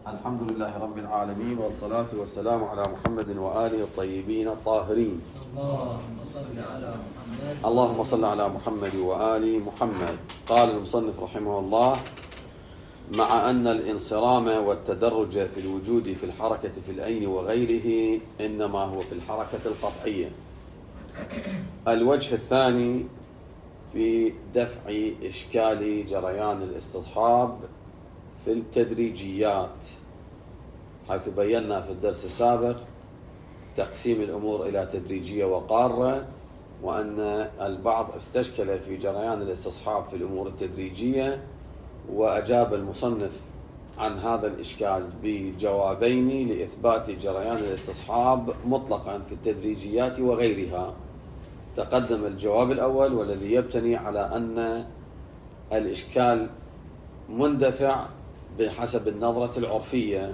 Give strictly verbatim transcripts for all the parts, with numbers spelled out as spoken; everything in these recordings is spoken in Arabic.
الحمد لله رب العالمين، والصلاة والسلام على محمد وآله الطيبين الطاهرين. اللهم صل على محمد اللهم صل على محمد وآل محمد. قال المصنف رحمه الله: مع أن الانصرام والتدرج في الوجود في الحركة في الأين وغيره إنما هو في الحركة القطعية. الوجه الثاني في دفع إشكال جريان الاستصحاب في التدريجيات، حيث بينا في الدرس السابق تقسيم الأمور إلى تدريجية وقارة، وأن البعض استشكل في جريان الاستصحاب في الأمور التدريجية، وأجاب المصنف عن هذا الإشكال بجوابين لإثبات جريان الاستصحاب مطلقا في التدريجيات وغيرها. تقدم الجواب الأول والذي يبتني على أن الإشكال مندفع بحسب النظرة العرفية،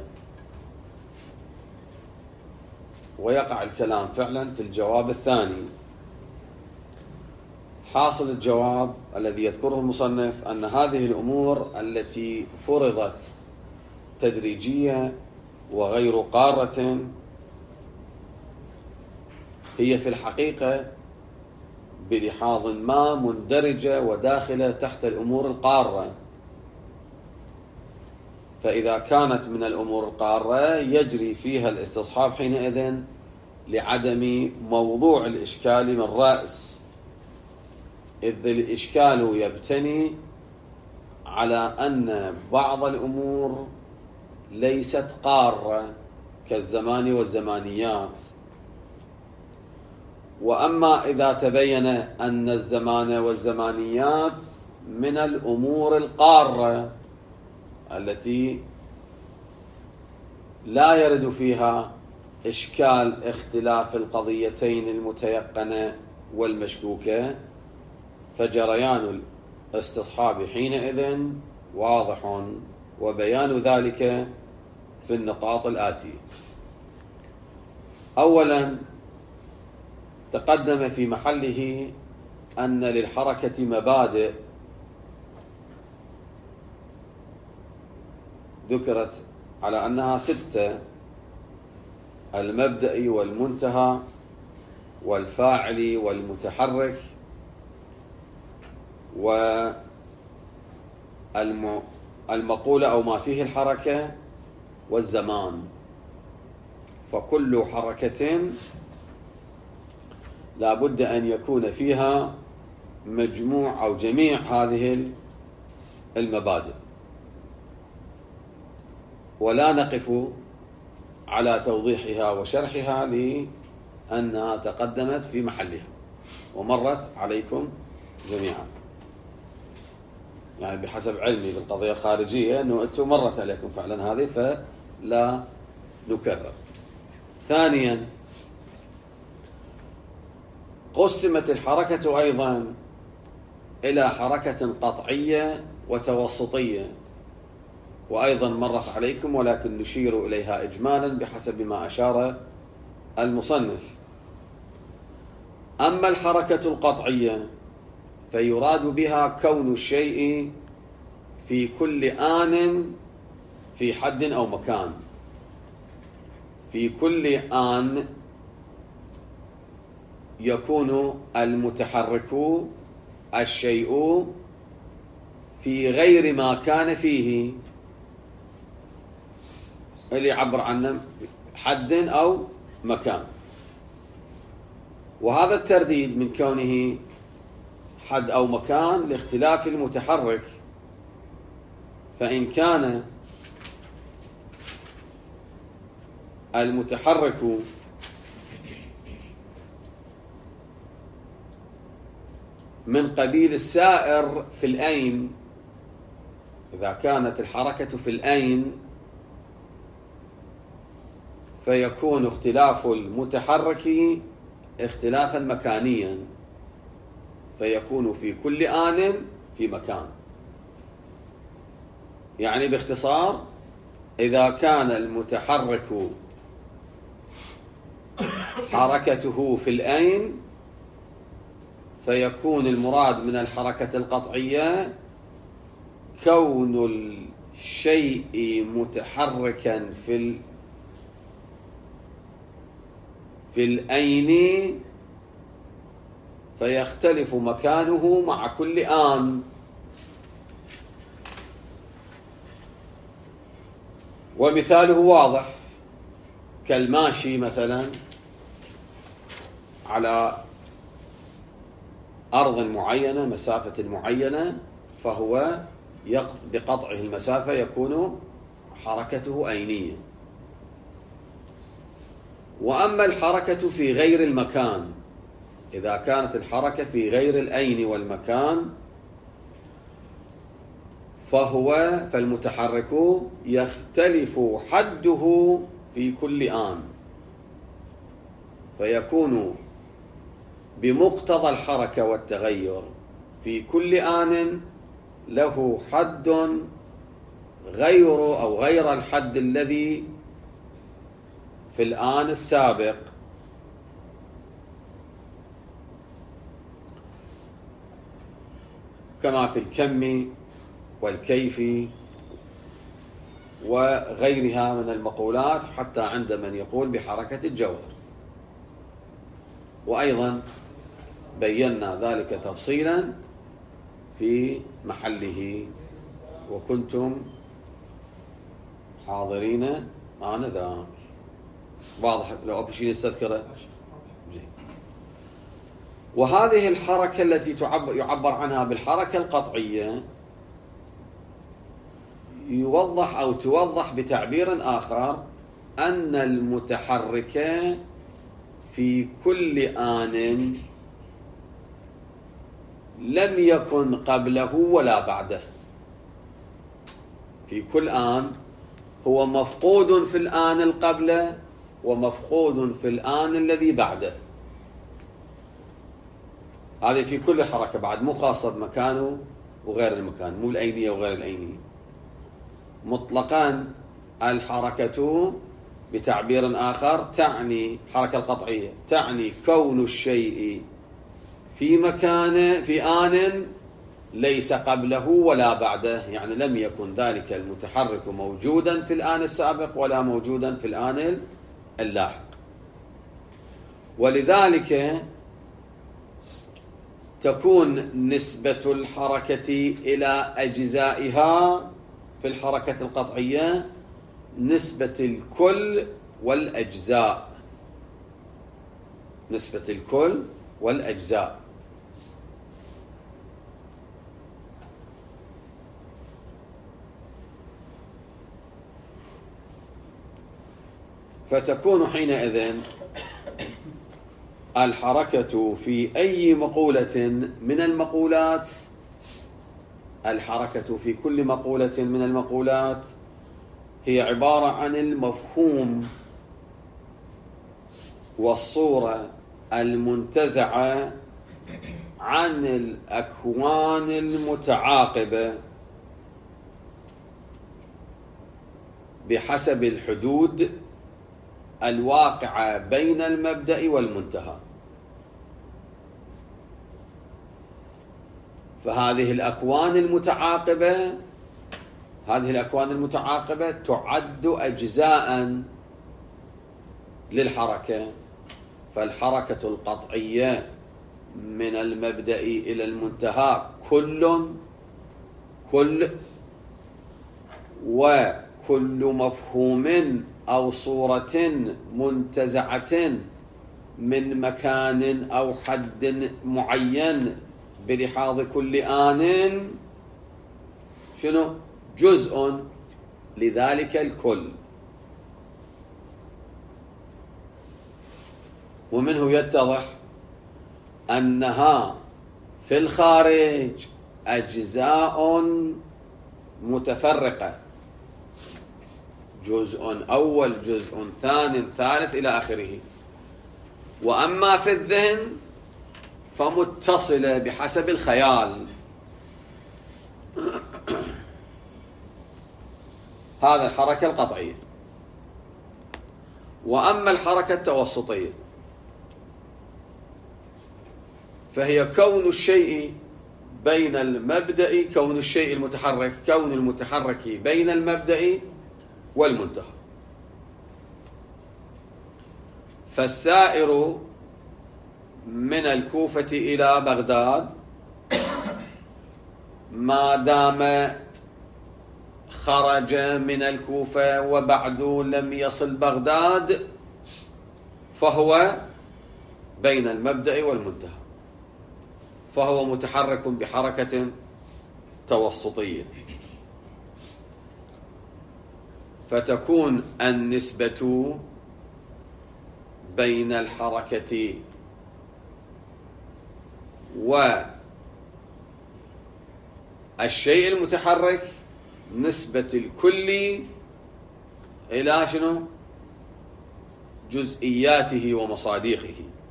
ويقع الكلام فعلا في الجواب الثاني. حاصل الجواب الذي يذكره المصنف أن هذه الأمور التي فرضت تدريجية وغير قارة هي في الحقيقة بلحاظ ما مندرجة وداخلة تحت الأمور القارة، فإذا كانت من الأمور القارة يجري فيها الاستصحاب حينئذ لعدم موضوع الإشكال من رأس، إذ الإشكال يبتني على أن بعض الأمور ليست قارة كالزمان والزمانيات. وأما إذا تبين أن الزمان والزمانيات من الأمور القارة التي لا يرد فيها إشكال اختلاف القضيتين المتيقنة والمشكوكة، فجريان الاستصحاب حينئذ واضح، وبيان ذلك في النقاط الآتية. أولا، تقدم في محله أن للحركة مبادئ ذكرت على أنها ستة: المبدأ والمنتهى والفاعل والمتحرك والمقولة أو ما فيه الحركة والزمان. فكل حركة لا بد أن يكون فيها مجموع أو جميع هذه المبادئ، ولا نقف على توضيحها وشرحها لأنها تقدمت في محلها ومرت عليكم جميعا، يعني بحسب علمي بالقضية الخارجية أنه أنتم مرت عليكم فعلا هذه، فلا نكرر. ثانيا، قسمت الحركة أيضا إلى حركة قطعية وتوسطية، وأيضا مرت عليكم ولكن نشير إليها إجمالا بحسب ما أشار المصنف. أما الحركة القطعية فيراد بها كون الشيء في كل آن في حد أو مكان. في كل آن يكون المتحرك الشيء في غير ما كان فيه، اللي يعبر عنه حد أو مكان. وهذا الترديد من كونه حد أو مكان لاختلاف المتحرك، فإن كان المتحرك من قبيل السائر في الأين، إذا كانت الحركة في الأين فيكون اختلاف المتحرك اختلافا مكانيا، فيكون في كل آن في مكان. يعني باختصار، إذا كان المتحرك حركته في الأين فيكون المراد من الحركة القطعية كون الشيء متحركا في ال في الأين فيختلف مكانه مع كل آن. ومثاله واضح كالماشي مثلا على أرض معينة مسافة معينة، فهو بقطعه المسافة يكون حركته أينية. وأما الحركة في غير المكان، إذا كانت الحركة في غير الأين والمكان فهو فالمتحرك يختلف حده في كل آن، فيكون بمقتضى الحركة والتغير في كل آن له حد غير أو غير الحد الذي في الآن السابق. كما في الكم والكيف وغيرها من المقولات، حتى عند من يقول بحركة الجوهر. وأيضا بينا ذلك تفصيلا في محله وكنتم حاضرين آنذاك. واضح؟ لو أكو شيء نستذكره. وهذه الحركة التي تعبر يعبر عنها بالحركة القطعية يوضح أو توضح بتعبير آخر أن المتحرك في كل آن لم يكن قبله ولا بعده. في كل آن هو مفقود في الآن القبله ومفقود في الآن الذي بعده. هذه في كل حركة بعد، مو خاصة بمكانه وغير المكان، مو الأينية وغير الأينية. مطلقا الحركة بتعبير آخر تعني حركة القطعية تعني كون الشيء في مكان في آن ليس قبله ولا بعده، يعني لم يكن ذلك المتحرك موجودا في الآن السابق ولا موجودا في الآن اللاحق. ولذلك تكون نسبة الحركة إلى أجزائها في الحركة القطعية نسبة الكل والأجزاء، نسبة الكل والأجزاء. فتكون حينئذ الحركة في أي مقولة من المقولات، الحركة في كل مقولة من المقولات هي عبارة عن المفهوم والصورة المنتزعة عن الأكوان المتعاقبة بحسب الحدود الواقعة بين المبدأ والمنتهى. فهذه الأكوان المتعاقبة هذه الأكوان المتعاقبة تعد أجزاء للحركة. فالحركة القطعية من المبدأ إلى المنتهى كل كل وكل مفهوم أو صورة منتزعة من مكان أو حد معين بلحاظ كل آن شنو؟ جزء لذلك الكل. ومنه يتضح أنها في الخارج أجزاء متفرقة، جزء أول جزء ثاني ثالث إلى آخره. وأما في الذهن فمتصلة بحسب الخيال. هذا الحركة القطعية. وأما الحركة التوسطية فهي كون الشيء بين المبدأ كون الشيء المتحرك كون المتحرك بين المبدأ والمنتهى. فالسائر من الكوفة إلى بغداد ما دام خرج من الكوفة وبعد لم يصل بغداد فهو بين المبدأ والمنتهى، فهو متحرك بحركة توسطية، فتكون النسبة بين الحركة والشيء المتحرك نسبة الكلي إلى شنو؟ جزئياته ومصادقه.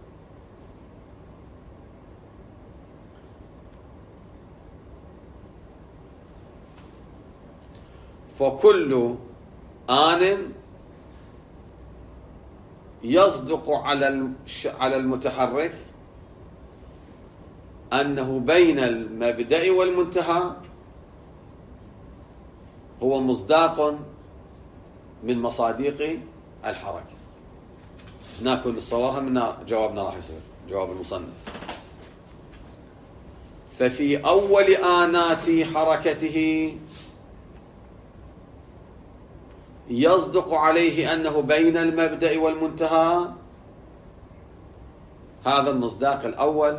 فكل آن يصدق على على المتحرك أنه بين المبدأ والمنتهى هو مصداق من مصادق الحركة. ناكل الصورها من جوابنا راح يصير جواب المصنف. ففي أول آنات حركته يصدق عليه أنه بين المبدأ والمنتهى، هذا المصداق الأول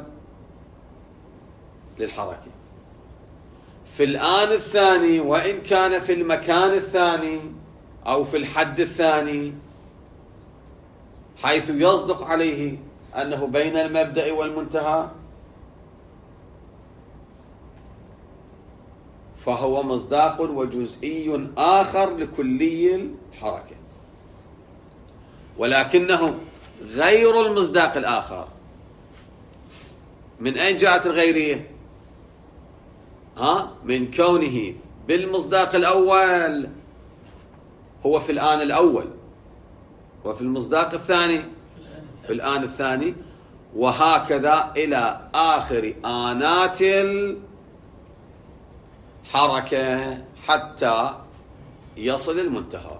للحركة. في الآن الثاني وإن كان في المكان الثاني أو في الحد الثاني حيث يصدق عليه أنه بين المبدأ والمنتهى، فهو مصداق وجزئي آخر لكلي الحركة، ولكنه غير المصداق الآخر. من أين جاءت الغيرية؟ ها؟ من كونه بالمصداق الأول هو في الآن الأول، وفي المصداق الثاني في الآن الثاني، وهكذا إلى آخر آنات الحركة حتى يصل المنتهى.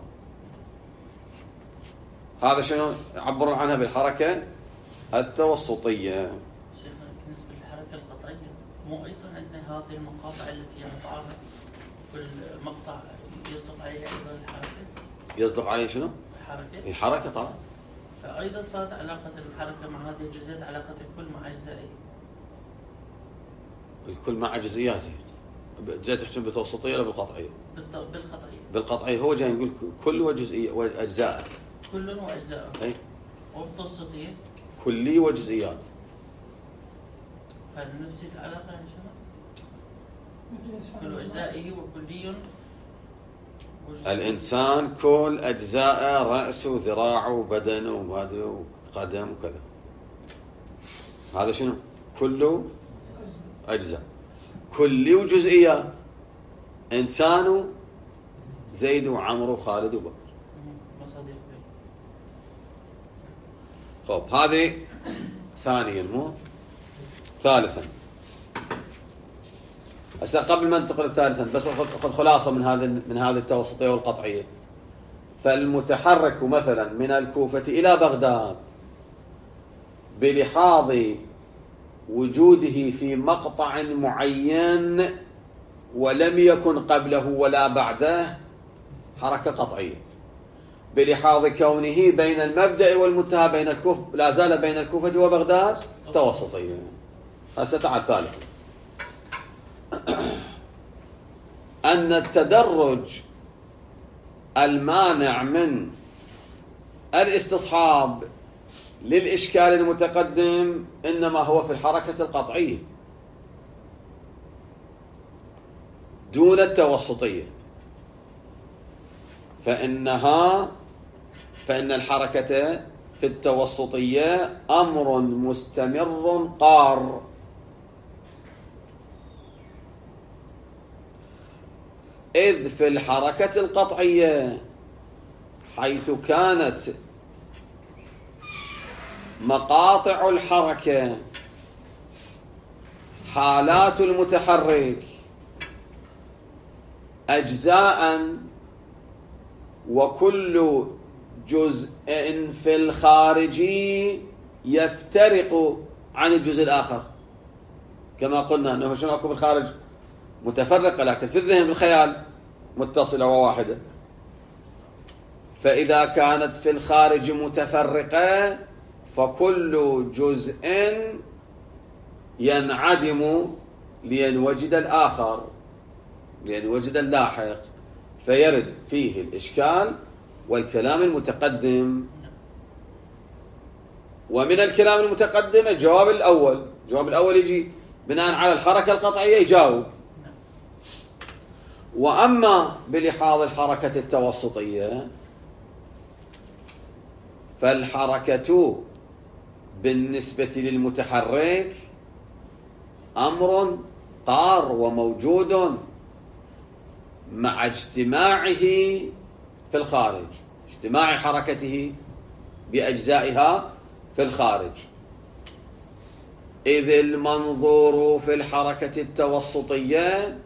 هذا شنو يعبرون عنها بالحركة التوسطية. شيخنا بالنسبة للحركة القطعية مو أيضا عندنا هذه المقاطع التي يقطعها كل مقطع يصدق عليها أيضا الحركة؟ يصدق عليه شنو؟ الحركة؟ الحركة طبعا. فأيضا صارت علاقة الحركة مع هذه الجزئيات علاقة الكل مع أجزائه. الكل مع جزئياته. جاي تحكم بالتوسطية ولا بالقطعية؟ بالقطعية. بالقطعية هو جاي يقول كل وجزئية وأجزاء. كل وأجزاء. أي. وبالتوسطية؟ كلي وجزئيات. فنفس العلاقة يعني شنو؟ كل أجزائه وكلي. الإنسان كل أجزاء، رأسه وذراعه وبدنه وهذا وقدم وكذا. هذا شنو؟ كله أجزاء. كلي وجزئيات. إنسانه زيد وعمرو وخالد وبكر. خب هذه ثانيا. مو ثالثا. هسه قبل ما ننتقل ثالثا بس أخذ خلاصة من هذا من هذه التوسطية والقطعية. فالمتحرك مثلا من الكوفة إلى بغداد بلحاظ وجوده في مقطع معين ولم يكن قبله ولا بعده حركة قطعية، بلحاظ كونه بين المبدأ والمنتهى بين الكوفة لا زال بين الكوفة وبغداد توسطية. هسه تعال ثالثا. أن التدرج المانع من الاستصحاب للإشكال المتقدم إنما هو في الحركة القطعية دون التوسطية، فإنها فإن الحركة في التوسطية أمر مستمر قار، إذ في الحركة القطعية حيث كانت مقاطع الحركة حالات المتحرك أجزاء، وكل جزء في الخارج يفترق عن الجزء الآخر، كما قلنا أنه شنو أكو بالخارج متفرقة، لكن في الذهن بالخيال متصلة وواحدة. فإذا كانت في الخارج متفرقة فكل جزء ينعدم لينوجد الآخر، لينوجد اللاحق، فيرد فيه الإشكال والكلام المتقدم. ومن الكلام المتقدم الجواب الأول، الجواب الأول يجي بناء على الحركة القطعية يجاوب. وأما بلحاظ الحركة التوسطية فالحركة بالنسبة للمتحرك أمر طار وموجود مع اجتماعه في الخارج، اجتماع حركته بأجزائها في الخارج، إذ المنظور في الحركة التوسطية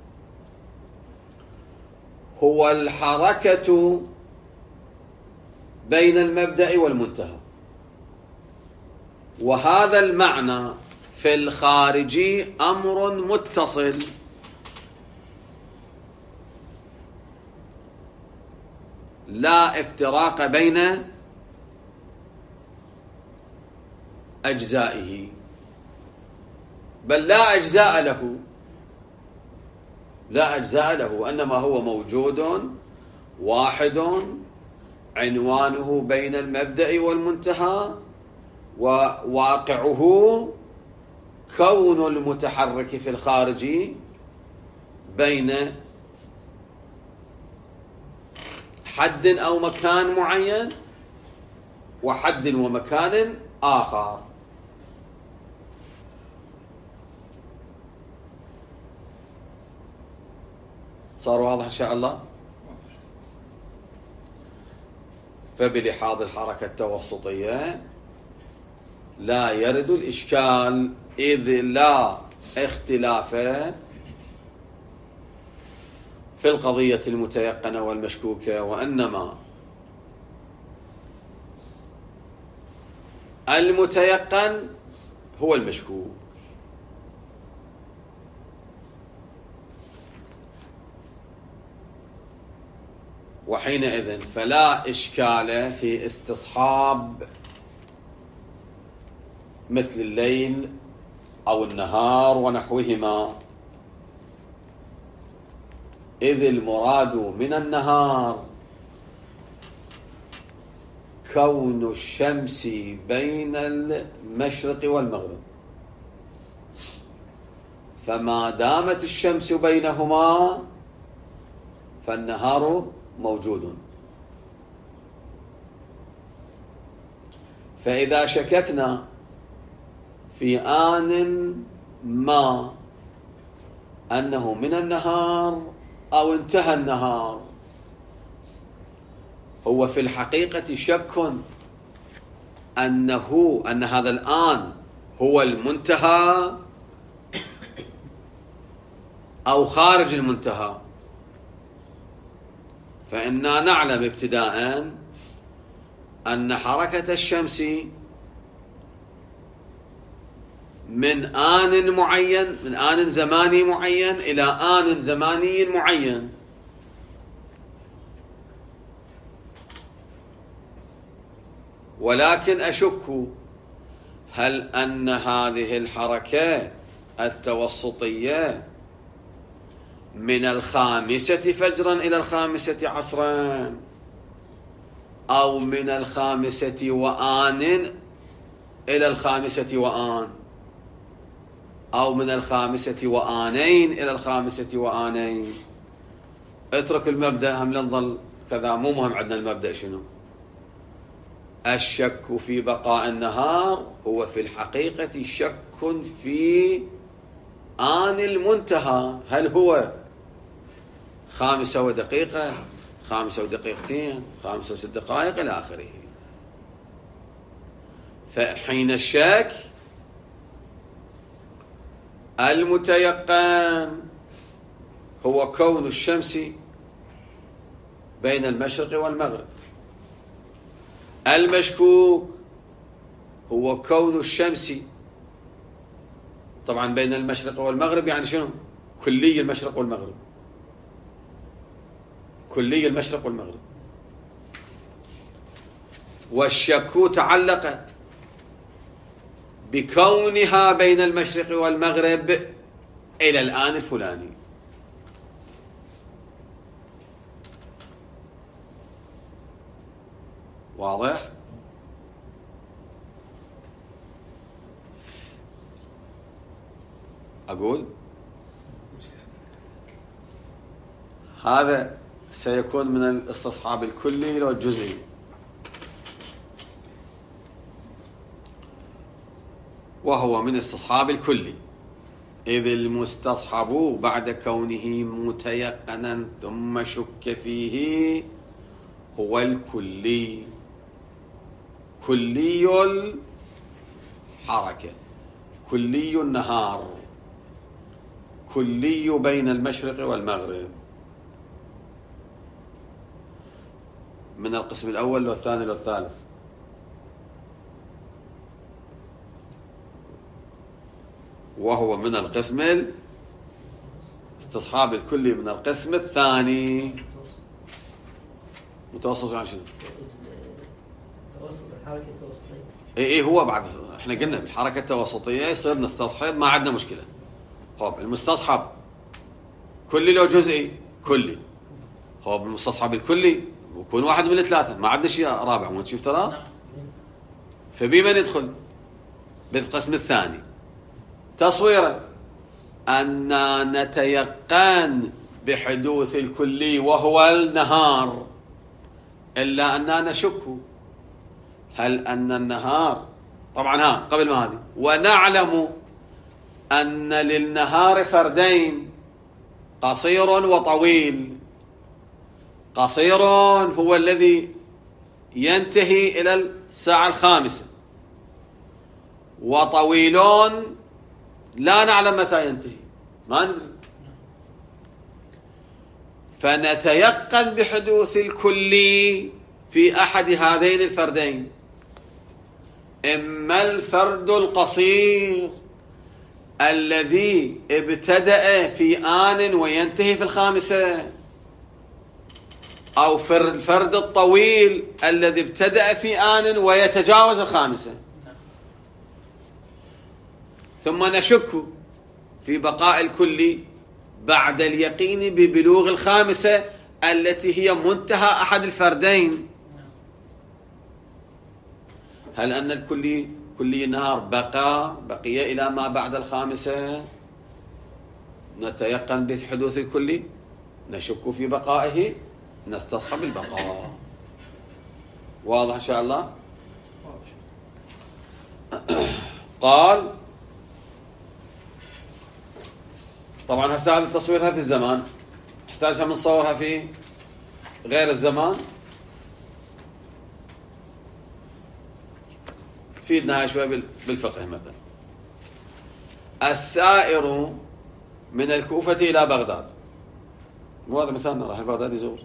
هو الحركة بين المبدأ والمنتهى، وهذا المعنى في الخارج أمر متصل لا افتراق بين أجزائه، بل لا أجزاء له، لا أجزاء له، إنما هو موجود واحد عنوانه بين المبدأ والمنتهى، وواقعه كون المتحرك في الخارج بين حد أو مكان معين وحد ومكان آخر. صار واضح إن شاء الله؟ فبلحاظ الحركة التوسطية لا يرد الإشكال، إذ لا اختلاف في القضية المتيقنة والمشكوكة، وإنما المتيقن هو المشكوك. وحينئذ فلا إشكال في استصحاب مثل الليل أو النهار ونحوهما، إذ المراد من النهار كون الشمس بين المشرق والمغرب، فما دامت الشمس بينهما فالنهار موجود. فإذا شككنا في آن ما أنه من النهار أو انتهى النهار، هو في الحقيقة شك أنه أن هذا الآن هو المنتهى أو خارج المنتهى. فإننا نعلم ابتداء أن حركة الشمس من آن معين، من آن زماني معين إلى آن زماني معين، ولكن أشك هل أن هذه الحركة التوسطية من الخامسة فجرا إلى الخامسة عصرا، أو من الخامسة وآن إلى الخامسة وآن، أو من الخامسة وآنين إلى الخامسة وآنين. اترك المبدأ، هم لنظل كذا، مو مهم عندنا المبدأ شنو. الشك في بقاء النهار هو في الحقيقة شك في آن المنتهى، هل هو خامسة ودقيقة، خامسة ودقيقتين، خامسة وست دقائق إلى آخره. فحين الشك المتيقن هو كون الشمس بين المشرق والمغرب. المشكوك هو كون الشمس طبعا بين المشرق والمغرب، يعني شنو؟ كلي المشرق والمغرب، كلي المشرق والمغرب. والشك تعلق بكونها بين المشرق والمغرب إلى الآن الفلاني. واضح؟ أقول هذا سيكون من الاستصحاب الكلي لو الجزئي. وهو من استصحاب الكلي، إذ المستصحب بعد كونه متيقنا ثم شك فيه هو الكلي، كلي الحركة، كلي النهار، كلي بين المشرق والمغرب. من القسم الأول والثاني والثالث. وهو من القسم استصحاب الكلي من القسم الثاني. متوسط يعني شنو؟ توسط الحركة التوسطية. اي اي هو بعد احنا قلنا بالحركة التوسطية يصير نستصحب، ما عندنا مشكلة. خب المستصحب كلي لو جزئي كلي. خب المستصحب الكلي ويكون واحد من الثلاثة، ما عندنا شيء رابع. مو تشوف ترى؟ فبما ندخل بالقسم الثاني تصويرا أن نتيقن بحدوث الكلي وهو النهار، إلا أننا نشك هل أن النهار طبعا ها قبل ما هذه، ونعلم أن للنهار فردين قصير وطويل. قصير هو الذي ينتهي إلى الساعة الخامسة، وطويل لا نعلم متى ينتهي، ما ندري. فنتيقن بحدوث الكلي في أحد هذين الفردين، إما الفرد القصير الذي ابتدأ في آن وينتهي في الخامسة، أو الفرد الطويل الذي ابتدأ في آن ويتجاوز الخامسة. ثم نشك في بقاء الكلي بعد اليقين ببلوغ الخامسة التي هي منتهى أحد الفردين. هل أن الكلي كلي النهار بقى بقي إلى ما بعد الخامسة؟ نتيقن بحدوث الكلي، نشك في بقائه، نستصحب البقاء. واضح إن شاء الله؟ قال طبعا هسه هذا تصويرها في الزمان، نحتاجها من نصورها في غير الزمان، تفيدنا هاي شوي بالفقه. مثلا السائر من الكوفة إلى بغداد، وهذا مثالنا راح بغداد يزور.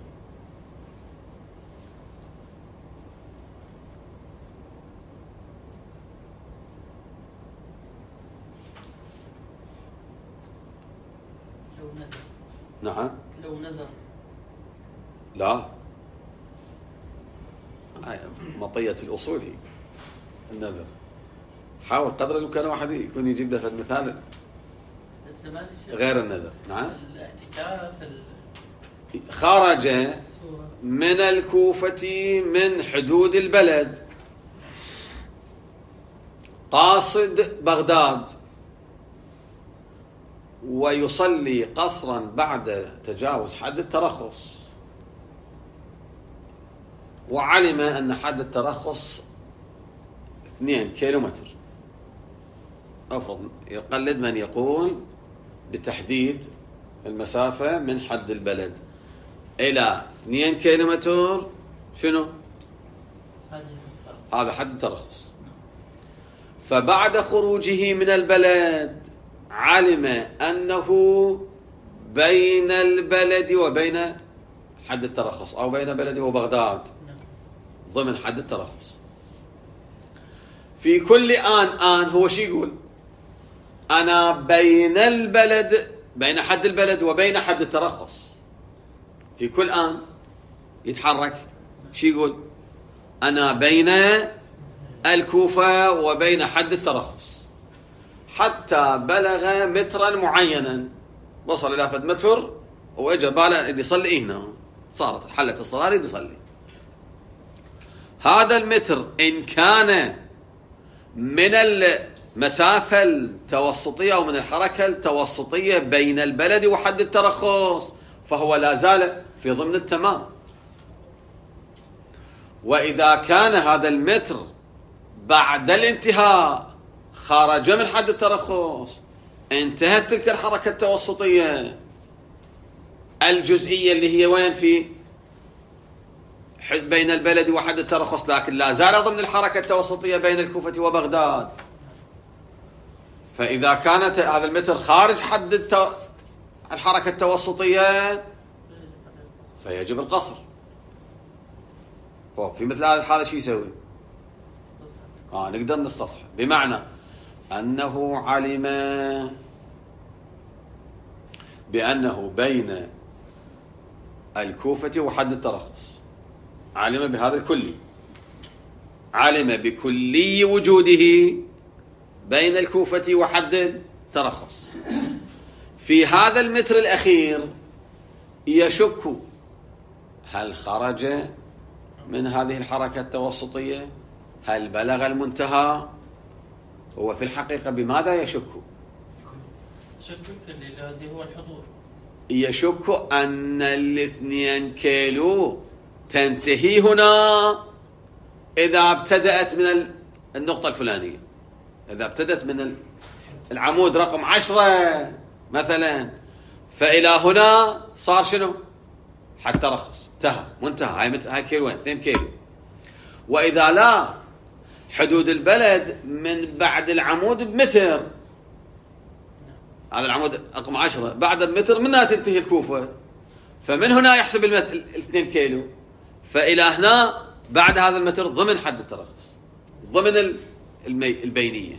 نعم. لو نذر. لا، مطية الأصول هي النذر. حاول قدر الإمكان واحد يكون يجيب له مثال الزمان غير النذر. نعم. الاعتكاف خرج من الكوفة من حدود البلد قاصد بغداد، ويصلي قصرا بعد تجاوز حد الترخص، وعلم أن حد الترخص اثنين كيلومتر. أفرض يقلد من يقول بتحديد المسافة من حد البلد إلى اثنين كيلومتر. شنو؟ هذا حد الترخص. فبعد خروجه من البلد علم أنه بين البلد وبين حد الترخص، أو بين بلد وبغداد ضمن حد الترخص. في كل آن آن هو شو يقول؟ أنا بين البلد، بين حد البلد وبين حد الترخص. في كل آن يتحرك شو يقول؟ أنا بين الكوفة وبين حد الترخص، حتى بلغ مترا معينا، وصل إلى فد متر وإجا بالا اللي يصلي هنا، صارت حلت الصلاة يريد يصلي. هذا المتر إن كان من المسافة التوسطية أو من الحركة التوسطية بين البلد وحد الترخص فهو لا زال في ضمن التمام. وإذا كان هذا المتر بعد الانتهاء خرج من حد الترخص، انتهت تلك الحركة التوسطية الجزئية اللي هي وين؟ في بين البلد وحد الترخص، لكن لا زال ضمن الحركة التوسطية بين الكوفة وبغداد. فإذا كانت هذا المتر خارج حد التو... الحركة التوسطية فيجب القصر. في مثل هذا الحالة شو يسوي؟ آه نقدر نستصحب، بمعنى أنه علم بأنه بين الكوفة وحد الترخص، علم بهذا الكلي، علم بكلي وجوده بين الكوفة وحد الترخص. في هذا المتر الأخير يشك هل خرج من هذه الحركة التوسطية؟ هل بلغ المنتهى؟ هو في الحقيقة بماذا يشك؟ شك الذي هو الحضور. يشك أن الاثنين كيلو تنتهي هنا إذا ابتدأت من النقطة الفلانية، إذا ابتدأت من العمود رقم عشرة مثلا، فإلى هنا صار شنو؟ حد ترخص، انتهى، منتهى، هاي هاي كيلوين، اثنين كيلو. وإذا لا، حدود البلد من بعد العمود بمتر، هذا العمود رقم عشرة، بعد المتر منها تنتهي الكوفة، فمن هنا يحسب الاثنين كيلو، فإلى هنا بعد هذا المتر ضمن حد الترخص، ضمن البينية.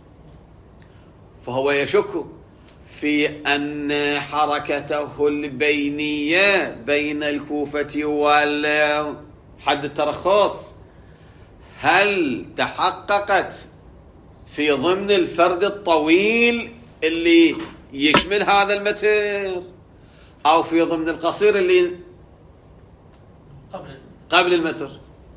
فهو يشك في أن حركته البينية بين الكوفة وحد الترخص هل تحققت في ضمن الفرد الطويل اللي يشمل هذا المتر، أو في ضمن القصير اللي قبل قبل المتر.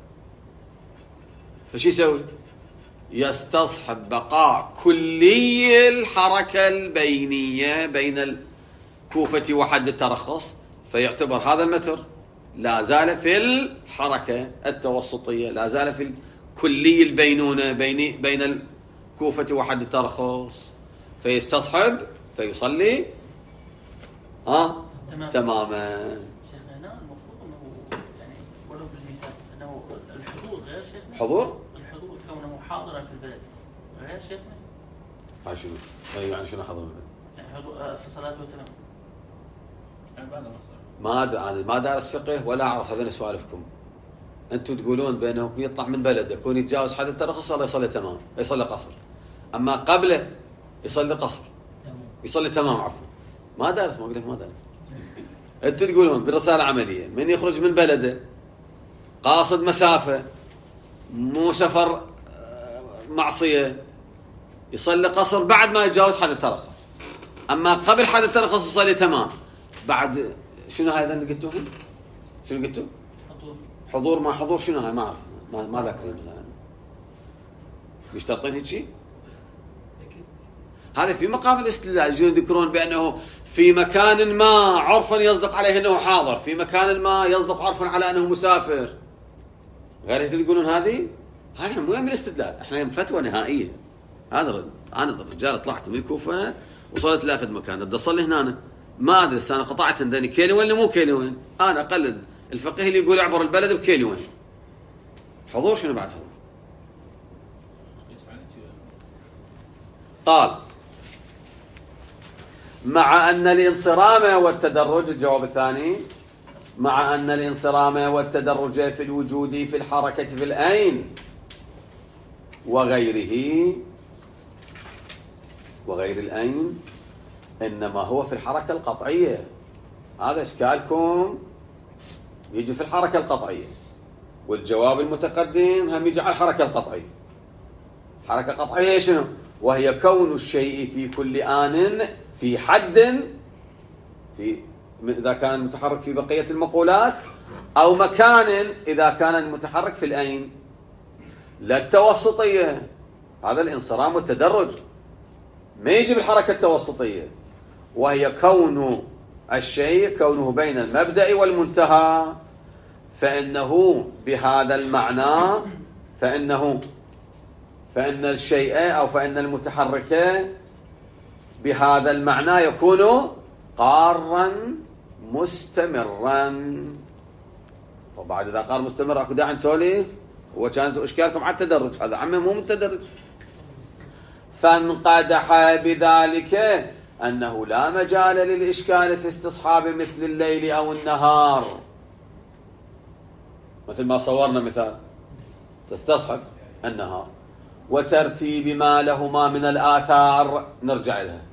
فشي يسوي؟ يستصحب بقاء كلي الحركة البينية بين الكوفة وحد الترخص، فيعتبر هذا المتر لا زال في الحركة التوسطية، لا زال في كلي البينونة بين بين الكوفة وحد الترخص، فيستصحب فيصلي ها تمام. تماما. شيخنا المفروض انه يعني ولو بالمثال انه الحضور غير شيخنا، حضور الحضور كونه حاضرا في البلد غير شيخنا. هاي شنو؟ اي يعني شنو حضور البلد؟ يعني حضور في صلاته تمام. يعني بعد ما صار ما ادري، انا ما دارس فقه ولا اعرف هذول سوالفكم. انتم تقولون بانه يطلع من بلده يكون يتجاوز حد الترخص الله يصلي تمام، يصلي قصر، اما قبله يصلي قصر، يصلي تمام عفوا. ما دارس، ما اقول لك ما دارس. انتم تقولون بالرساله عمليه من يخرج من بلده قاصد مسافه مو سفر معصيه يصلي قصر بعد ما يتجاوز حد الترخص، اما قبل حد الترخص يصلي تمام. بعد شنو هذا اللي قلتوه؟ شنو قلتوا؟ حضور. حضور ما حضور شنو هاي؟ ما اعرف، ما ما ذاكرين مثلا. مشترطين هيك شيء؟ هذا في مقام الاستدلال. يجون يذكرون بانه في مكان ما عرفا يصدق عليه انه حاضر، في مكان ما يصدق عرفا على انه مسافر. غير اللي يقولون هذه هاي احنا مو من الاستدلال، احنا فتوى نهائيه. هذا انا الرجال طلعت من الكوفه وصلت لافد مكان بدي اصلي هنا، ما ادري انا قطعت عندني كيلوين ولا مو كيلوين، انا اقلد الفقيه اللي يقول اعبر البلد بكيلوين. حضور شنو بعد حضور؟ قال مع أن الانصرام والتدرج، الجواب الثاني، مع أن الانصرام والتدرج في الوجود في الحركة في الأين وغيره وغير الأين إنما هو في الحركة القطعية. هذا إشكالكم يجي في الحركة القطعية، والجواب المتقدم هم يجي على الحركة القطعية. حركة قطعية شنو؟ وهي كون الشيء في كل آن في حد، في إذا كان المتحرك في بقية المقولات، أو مكان إذا كان المتحرك في الأين. لا التوسطية، هذا الانصرام والتدرج ما يجي بالحركة التوسطية، وهي كون الشيء كونه بين المبدأ والمنتهى، فإنه بهذا المعنى فإنه فإن الشيء أو فإن المتحرك بهذا المعنى يكون قارا مستمرا. وبعد إذا قار مستمر أكو داعي نسولف، هو كان إشكالكم على التدرج، هذا عمه مو متدرج. فانقدح بذلك أنه لا مجال للإشكال في استصحاب مثل الليل أو النهار، مثل ما صورنا مثال تستصحب النهار، وترتيب ما لهما من الآثار، نرجع لها.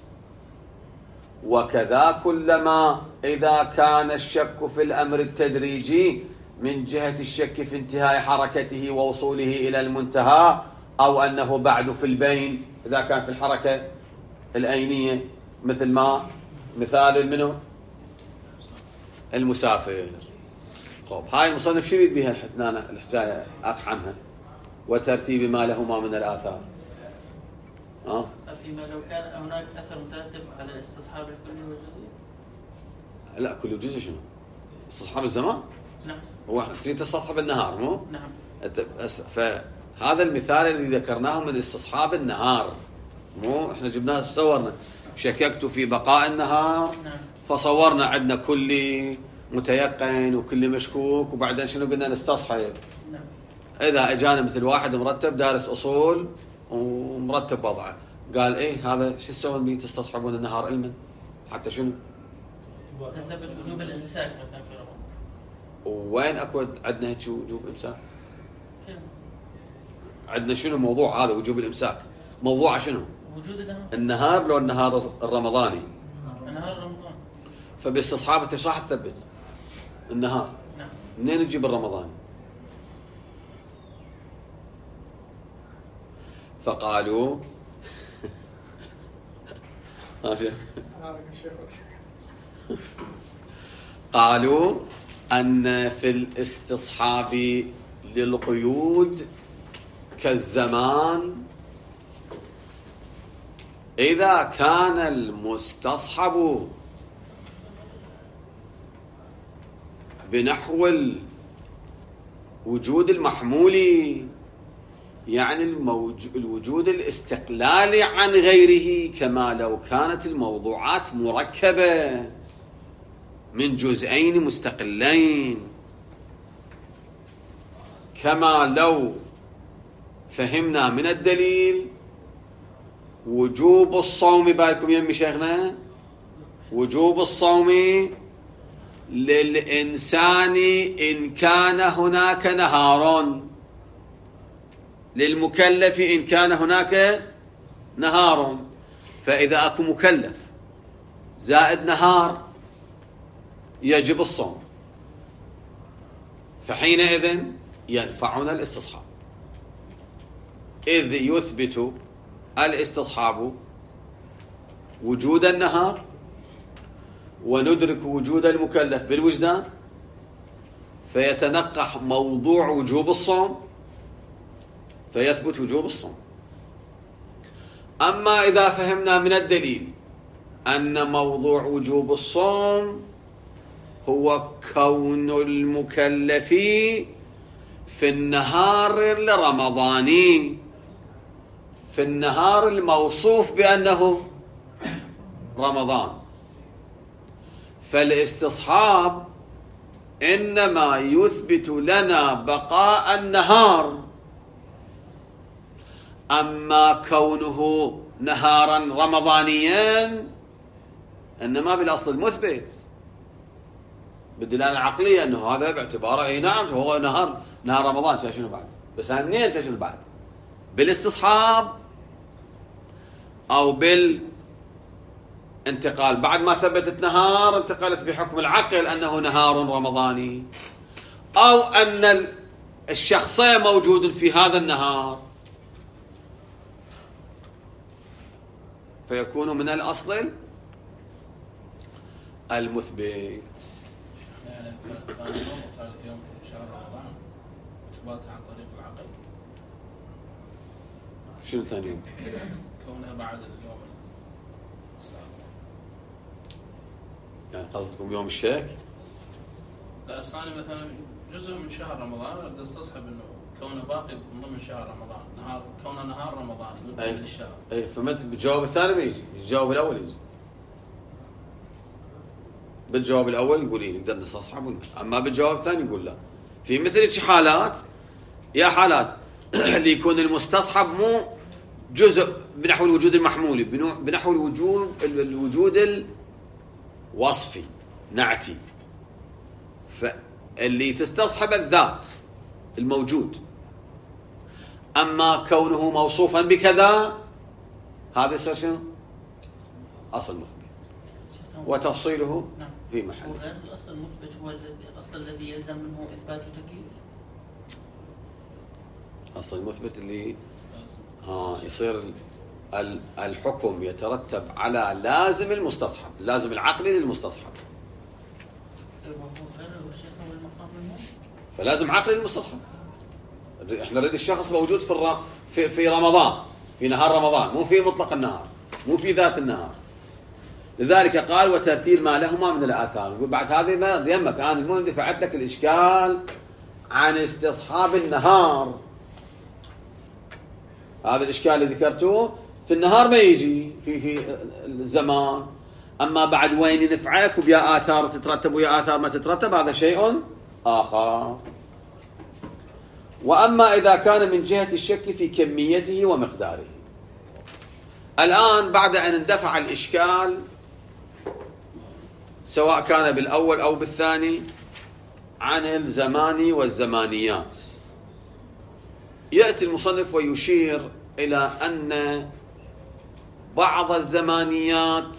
وكذا كلما إذا كان الشك في الأمر التدريجي من جهة الشك في انتهاء حركته ووصوله إلى المنتهى، أو أنه بعد في البين إذا كان في الحركة الأينية، مثل ما مثال منه المسافر. خب هاي المصنف شو يريد بها الحكاية أقحمها؟ وترتيب ما لهما من الآثار. أه؟ فيما لو كان هناك أثر مترتب على الاستصحاب الكلي والجزئي؟ لا، كل وجزء شنو؟ استصحاب الزمان؟ نعم. هو تريد تستصحب النهار مو؟ نعم. فهذا المثال الذي ذكرناه من استصحاب النهار، مو احنا جبناه صورنا شككت في بقاء النهار. نعم. فصورنا عندنا كل متيقن وكل مشكوك، وبعدين شنو قلنا نستصحب. نعم. إذا اجانا مثل واحد مرتب دارس أصول ومرتب وضعه، قال ايه هذا شو تسوون بيه تستصحبون النهار علما حتى شنو؟ تثبت وجوب الامساك مثلا في رمضان. وين اكو عندنا هيك وجوب امساك؟ شنو؟ عندنا شنو موضوع هذا وجوب الامساك؟ موضوعه شنو؟ وجود النهار. النهار لو النهار الرمضاني. النهار رمضان. فباستصحاب انت ايش راح تثبت؟ النهار. نعم. منين تجيب الرمضاني؟ فقالوا قالوا أن في الاستصحاب للقيود كالزمان إذا كان المستصحب بنحو الوجود المحمول، يعني الوجود الاستقلالي عن غيره، كما لو كانت الموضوعات مركبة من جزئين مستقلين، كما لو فهمنا من الدليل وجوب الصوم. بالكم يمي شيخنا، وجوب الصوم للإنسان إن كان هناك نهار، للمكلف إن كان هناك نهار. فإذا أكو مكلف زائد نهار يجب الصوم، فحينئذ ينفعنا الاستصحاب، إذ يثبت الاستصحاب وجود النهار وندرك وجود المكلف بالوجدان، فيتنقح موضوع وجوب الصوم فيثبت وجوب الصوم. أما إذا فهمنا من الدليل أن موضوع وجوب الصوم هو كون المكلف في النهار الرمضاني، في النهار الموصوف بأنه رمضان، فالاستصحاب إنما يثبت لنا بقاء النهار. أما كونه نهارا رمضانيا إنما بالأصل المثبت بالدلالة العقلية أنه هذا باعتباره أي نعم هو نهار نهار رمضان. كان شنو بعد؟ بس منين كان شنو بعد؟ بالاستصحاب أو بالانتقال بعد ما ثبتت نهار انتقلت بحكم العقل أنه نهار رمضاني، أو أن الشخصين موجود في هذا النهار فيكون من الأصل المثبت. يعني ثاني يوم وثالث يوم في شهر رمضان إثباتها عن طريق العقل. شنو ثاني يوم؟ كونها بعد اليوم السابق. يعني قصدكم يوم الشك؟ لا الثاني مثلا جزء من شهر رمضان أريد استصحب إنه كونه باقي من ضمن شهر رمضان نهار كونه نهار رمضان من ضمن الشهر. أي فمت بالجواب الثاني ما يجي، الجواب الأول يجي. بالجواب الأول نقول إيه نقدر نستصحب ولا، أما بالجواب الثاني نقول لا. في مثل حالات يا حالات اللي يكون المستصحب مو جزء بنحو الوجود المحمولي بنحو الوجود الوجود الوصفي نعتي، فاللي تستصحب الذات الموجود، أما كونه موصوفا بكذا هذا يصير شنو؟ أصل مثبت وتفصيله في محل. وغير الأصل المثبت هو الأصل الذي يلزم منه إثبات تكليف. أصل المثبت اللي آه يصير الحكم يترتب على لازم المستصحب، لازم العقلي للمستصحب. وغير الشيخ هو المقام المهم. فلازم عقلي للمستصحب. احنا نريد الشخص موجود في الر... في في رمضان، في نهار رمضان، مو في مطلق النهار، مو في ذات النهار. لذلك قال وترتيل ما لهما من الآثار. يقول بعد هذه ما يهمك، أنا المهم دفعت لك الإشكال عن استصحاب النهار. هذا الإشكال اللي ذكرته في النهار ما يجي في في الزمان، أما بعد وين نفعك وبيا آثار تترتب ويا آثار ما تترتب هذا شيء آخر. وأما إذا كان من جهة الشك في كميته ومقداره. الآن بعد أن اندفع الإشكال سواء كان بالأول أو بالثاني عن الزمان والزمانيات، يأتي المصنف ويشير إلى أن بعض الزمانيات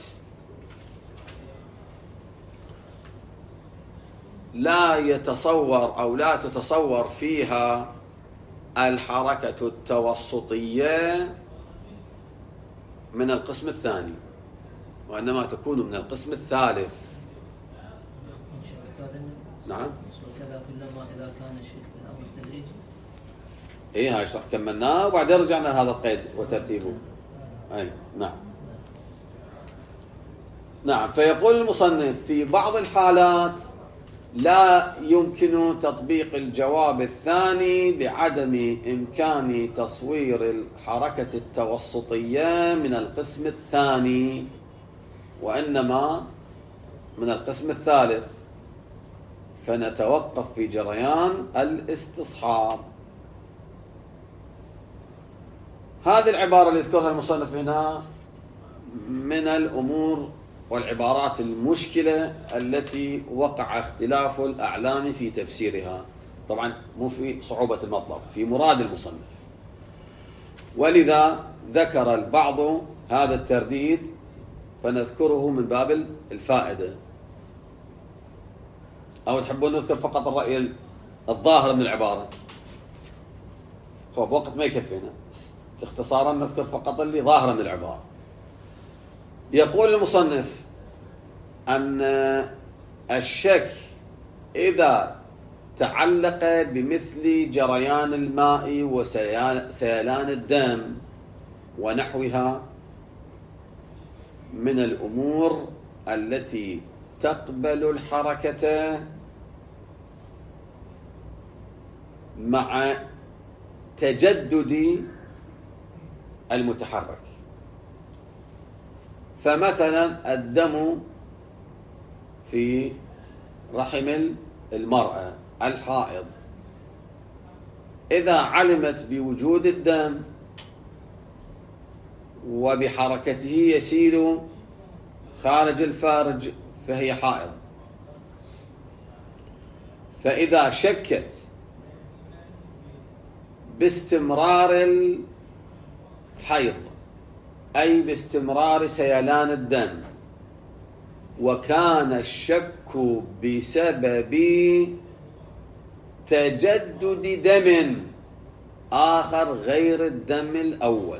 لا يتصور أو لا تتصور فيها الحركة التوسطية من القسم الثاني، وإنما تكون من القسم الثالث. نعم. وكذا كلما إذا كان الشيء في الأمر التدريجي. إيه هاي صح كملناه وبعدين رجعنا لهذا القيد وترتيبه. أي نعم. نعم فيقول المصنف في بعض الحالات لا يمكن تطبيق الجواب الثاني لعدم إمكان تصوير الحركة التوسطية من القسم الثاني، وإنما من القسم الثالث، فنتوقف في جريان الاستصحاب. هذه العبارة اللي يذكرها المصنف هنا من الأمور والعبارات المشكلة التي وقع اختلاف الأعلام في تفسيرها، طبعا مو في صعوبة المطلب، في مراد المصنف، ولذا ذكر البعض هذا الترديد فنذكره من باب الفائدة. أو تحبون نذكر فقط الرأي الظاهر من العبارة؟ خب وقت ما يكفينا، اختصارا نذكر فقط اللي ظاهر من العبارة. يقول المصنف أن الشك إذا تعلق بمثل جريان الماء وسيلان الدم ونحوها من الأمور التي تقبل الحركة مع تجدد المتحرك. فمثلا الدم في رحم المرأة الحائض إذا علمت بوجود الدم وبحركته يسيل خارج الفرج فهي حائض. فإذا شكت باستمرار الحيض أي باستمرار سيلان الدم، وكان الشك بسبب تجدد دم آخر غير الدم الأول،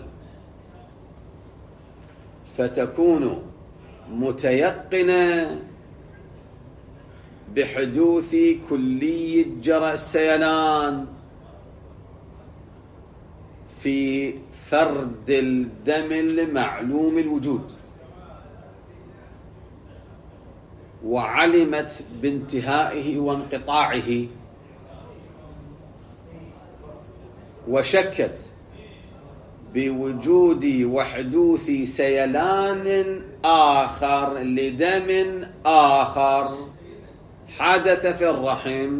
فتكون متيقنة بحدوث كلية جرى السيلان في فرد الدم المعلوم الوجود، وعلمت بانتهائه وانقطاعه، وشكت بوجود وحدوث سيلان آخر لدم آخر حدث في الرحم،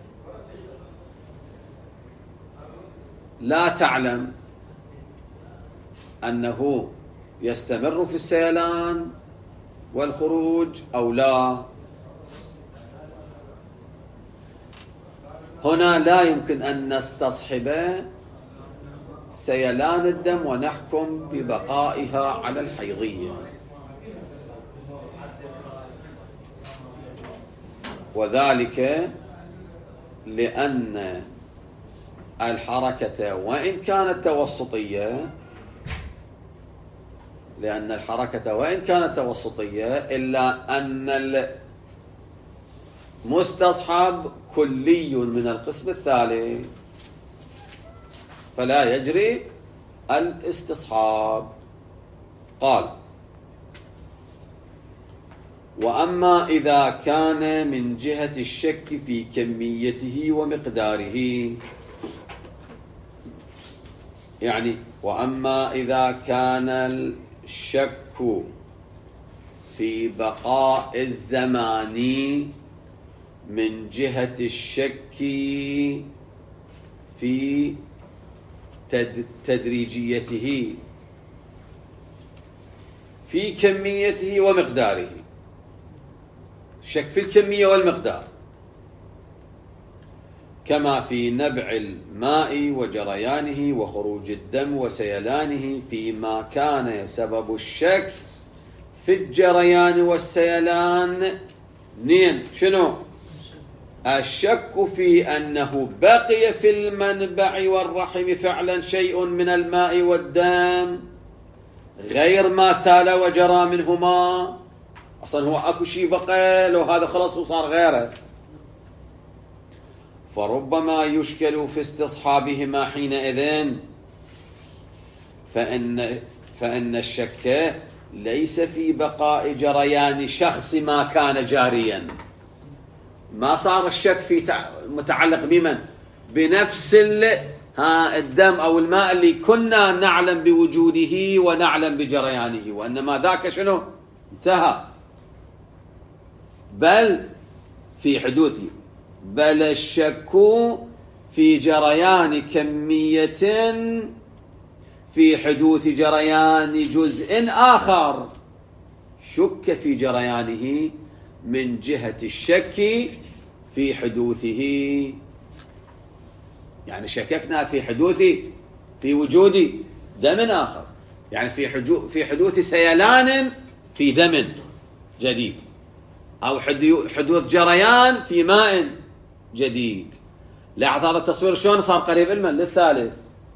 لا تعلم أنه يستمر في السيلان والخروج أو لا. هنا لا يمكن أن نستصحب سيلان الدم ونحكم ببقائها على الحيضية، وذلك لأن الحركة وإن كانت توسطية لأن الحركة وإن كانت توسطية إلا أن المستصحب كلي من القسم الثالث، فلا يجري الاستصحاب. قال: وأما إذا كان من جهة الشك في كميته ومقداره، يعني وأما إذا كان الشك في بقاء الزمان من جهة الشك في تدريجيته في كميته ومقداره، شك في الكمية والمقدار، كما في نبع الماء وجريانه وخروج الدم وسيلانه، فيما كان سبب الشك في الجريان والسيلان اثنين. شنو؟ الشك في أنه بقي في المنبع والرحم فعلا شيء من الماء والدم غير ما سال وجرى منهما، أصلا هو أكو شيء بقى، لو هذا خلص وصار غيره، فربما يشكل في استصحابهما حينئذ، فإن, فإن الشك ليس في بقاء جريان شخص ما كان جاريا، ما صار الشك في متعلق بمن؟ بنفس ها الدم أو الماء اللي كنا نعلم بوجوده ونعلم بجريانه، وإنما ذاك شنو؟ انتهى. بل في حدوثه بل الشك في جريان كمية في حدوث جريان جزء آخر شك في جريانه من جهة الشك في حدوثه، يعني شككنا في حدوث في وجود دم آخر، يعني في في حدوث سيلان في دم جديد، أو حدوث جريان في ماء جديد. لاحظ هذا التصوير شلون صار قريب علما للثالث،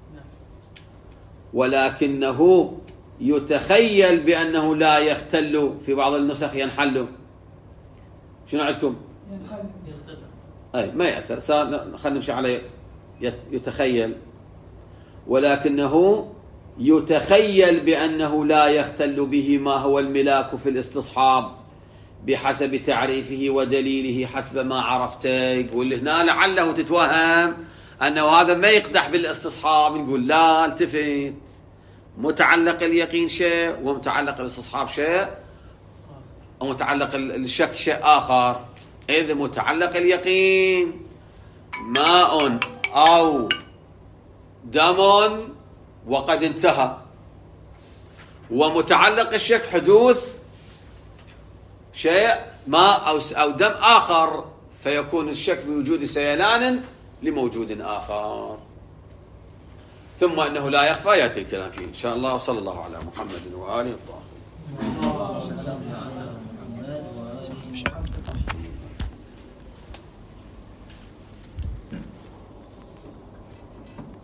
ولكنه يتخيل بأنه لا يختل، في بعض النسخ ينحل. شنو عندكم؟ أي ما يأثر، خلينا نمشي على يتخيل، ولكنه يتخيل بأنه لا يختل به ما هو الملاك في الاستصحاب بحسب تعريفه ودليله حسب ما عرفت. يقول هنا لعله تتوهم أنه هذا ما يقدح بالاستصحاب، نقول لا، التفت، متعلق اليقين شيء ومتعلق الاستصحاب شيء ومتعلق الشك شيء آخر. إذ متعلق اليقين ماء أو دم وقد انتهى، ومتعلق الشك حدوث شيء ماء أو أو دم آخر، فيكون الشك بوجود سيلان لموجود آخر. ثم أنه لا يخفى، يأتي الكلام فيه إن شاء الله. وصلى الله على محمد وآله الطاهرين.